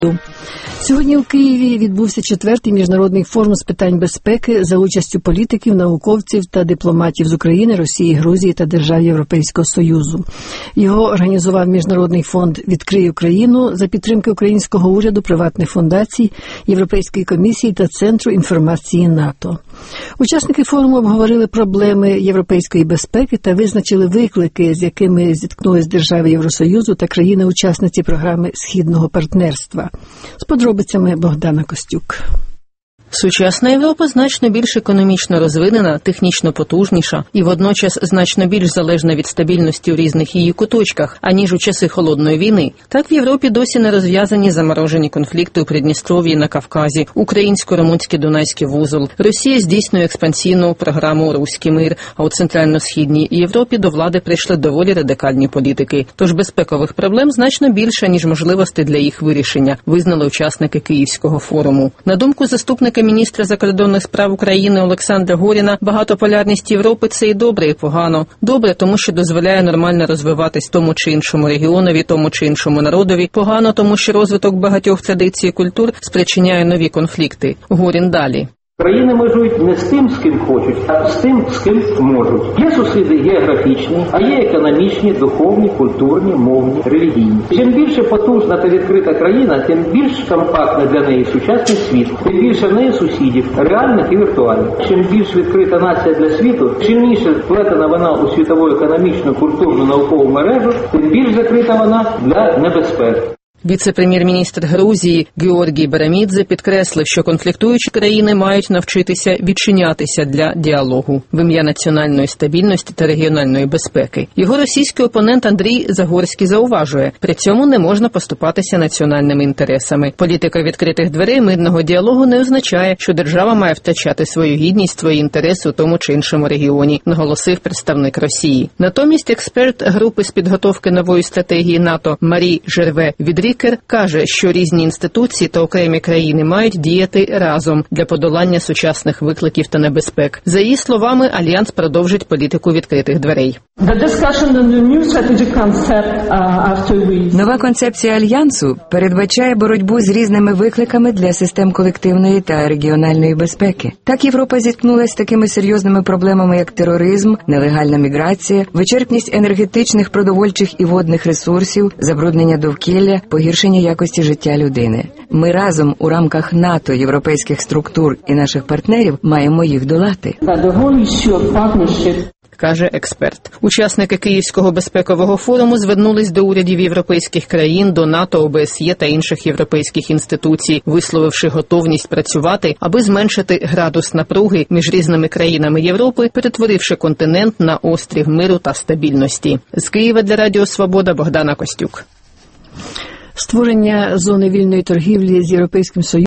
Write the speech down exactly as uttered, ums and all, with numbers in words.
Сьогодні у Києві відбувся четвертий міжнародний форум з питань безпеки за участю політиків, науковців та дипломатів з України, Росії, Грузії та держав Європейського Союзу. Його організував Міжнародний фонд «Відкрий Україну» за підтримки українського уряду, приватних фундацій, Європейської комісії та Центру інформації НАТО. Учасники форуму обговорили проблеми європейської безпеки та визначили виклики, з якими зіткнулись держави Євросоюзу та країни-учасниці програми Східного партнерства. З подробицями Богдана Костюк. Сучасна Європа значно більш економічно розвинена, технічно потужніша і водночас значно більш залежна від стабільності у різних її куточках, аніж у часи Холодної війни. Так в Європі досі не розв'язані заморожені конфлікти у Придністров'ї, на Кавказі, українсько-румунський Дунайський вузол. Росія здійснює експансійну програму «Руський мир», а у Центрально-Східній Європі до влади прийшли доволі радикальні політики. Тож безпекових проблем значно більше, ніж можливостей для їх вирішення, визнали учасники Київського форуму. На думку заступника міністра закордонних справ України Олександра Горіна, багатополярність Європи – це і добре, і погано. Добре, тому що дозволяє нормально розвиватись тому чи іншому регіонові, тому чи іншому народові. Погано, тому що розвиток багатьох традицій і культур спричиняє нові конфлікти. Горін далі. Країни межують не з тим, з ким хочуть, а з тим, з ким можуть. Є сусіди географічні, а є економічні, духовні, культурні, мовні, релігійні. Чим більше потужна та відкрита країна, тим більш компактний для неї сучасний світ, тим більше в неї сусідів, реальних і віртуальних. Чим більш відкрита нація для світу, чим більше вплетена вона у світову економічну, культурну, наукову мережу, тим більш закрита вона для небезпек. Віце-прем'єр-міністр Грузії Георгій Берамідзе підкреслив, що конфліктуючі країни мають навчитися відчинятися для діалогу в ім'я національної стабільності та регіональної безпеки. Його російський опонент Андрій Загорський зауважує, при цьому не можна поступатися національними інтересами. Політика відкритих дверей мирного діалогу не означає, що держава має втрачати свою гідність, свої інтереси у тому чи іншому регіоні, наголосив представник Росії. Натомість експерт групи з підготовки нової стратегії НАТО Марі Жерве від Рікер каже, що різні інституції та окремі країни мають діяти разом для подолання сучасних викликів та небезпек. За її словами, Альянс продовжить політику відкритих дверей. Нова концепція Альянсу передбачає боротьбу з різними викликами для систем колективної та регіональної безпеки. Так Європа зіткнулася з такими серйозними проблемами, як тероризм, нелегальна міграція, вичерпність енергетичних, продовольчих і водних ресурсів, забруднення довкілля, погіршення якості життя людини. Ми разом у рамках НАТО, європейських структур і наших партнерів маємо їх долати. Каже експерт. Учасники Київського безпекового форуму звернулись до урядів європейських країн, до НАТО, О Б С Є та інших європейських інституцій, висловивши готовність працювати, аби зменшити градус напруги між різними країнами Європи, перетворивши континент на острів миру та стабільності. З Києва для Радіо Свобода Богдана Костюк. Створення зони вільної торгівлі з Європейським Союзом